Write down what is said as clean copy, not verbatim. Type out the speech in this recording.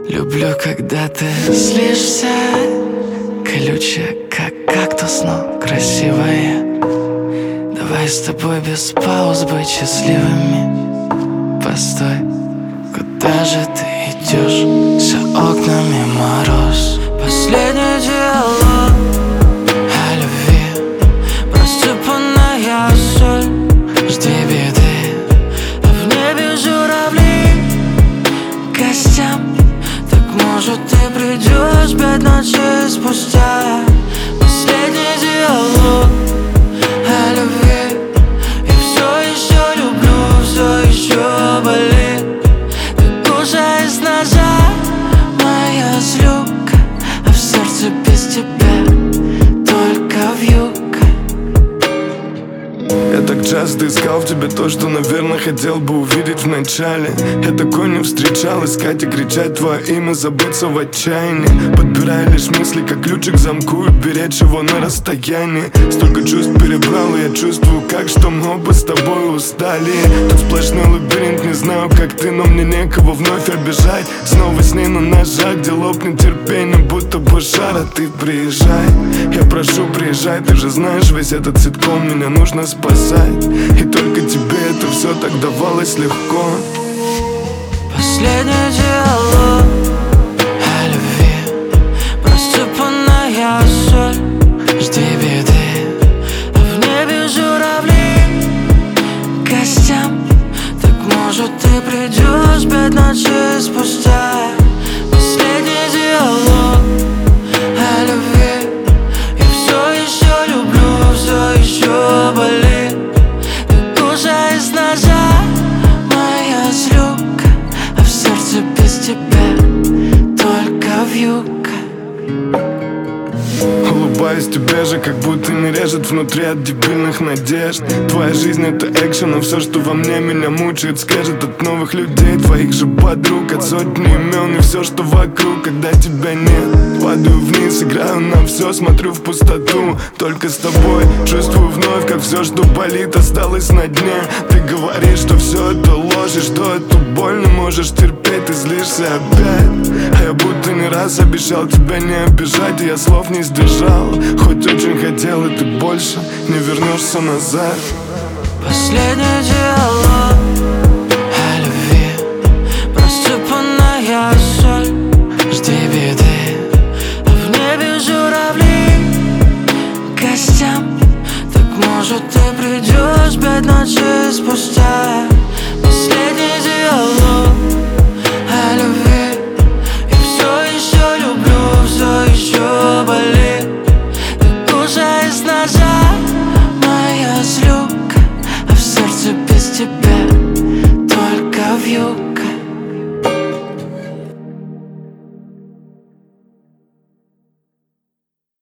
Люблю, когда ты злишься, колючая, как кактус, но красивая. Давай с тобой без пауз быть счастливыми. Постой, куда же ты идешь? За окнами мороз. Последний диалог о любви, просыпанная соль. Жди беды, а в небе журавли к гостям. Так может ты придешь 5 ночей спустя? Последний диалог о любви. Я все еще люблю, все еще болит. Ты кожа из ножа, моя злюка, а в сердце без тебя только вьюга. Я так часто искал в тебе то, что, наверное, хотел бы увидеть в начале. Я такой не встречал, искать и кричать твое имя, забыться в отчаянии. Подбирая лишь мысли, как ключик к замку, и беречь его на расстоянии. Столько чувств перебрал, и я чувствую, как что мы оба с тобой устали. Тут сплошной лабиринт, не знаю, как ты, но мне некого вновь обижать. Снова с ней на ножах, где лопнет терпение, будто бы шар, а ты приезжай. Я прошу, приезжай, ты же знаешь, весь этот ситком меня нужно спасать. И только тебе это все так давалось легко. Последний диалог о любви, просыпанная соль. Жди беды, а в небе журавли к гостям. Так может ты придешь 5 ночей спустя? Последний диалог о любви. Я все еще люблю, все еще болит. Моя злюка, а в сердце без тебя только вьюга. Улыбаюсь тебе же, как будто не режет внутри от дебильных надежд. Твоя жизнь это экшен, а все, что во мне меня мучает, скажет от новых людей, твоих же подруг, от сотни имен и все, что вокруг, когда тебя нет. Падаю вниз, играю на все, смотрю в пустоту. Только с тобой чувствую вновь, как все, что болит, осталось на дне. Ты говоришь, что все это ложь, и что эту боль не можешь терпеть, ты злишься опять. А я будто не раз обещал тебя не обижать, и я слов не сдержал. Хоть очень хотел, и ты больше не вернешься назад. Последний диалог о любви, просыпанная соль. Жди беды, а в небе журавли к гостям. Так может ты придешь 5 ночей спустя? Последний диалог о любви. Я все еще люблю, все еще болит. Ты кожа из ножа, моя злюка, а в сердце без тебя только вьюга.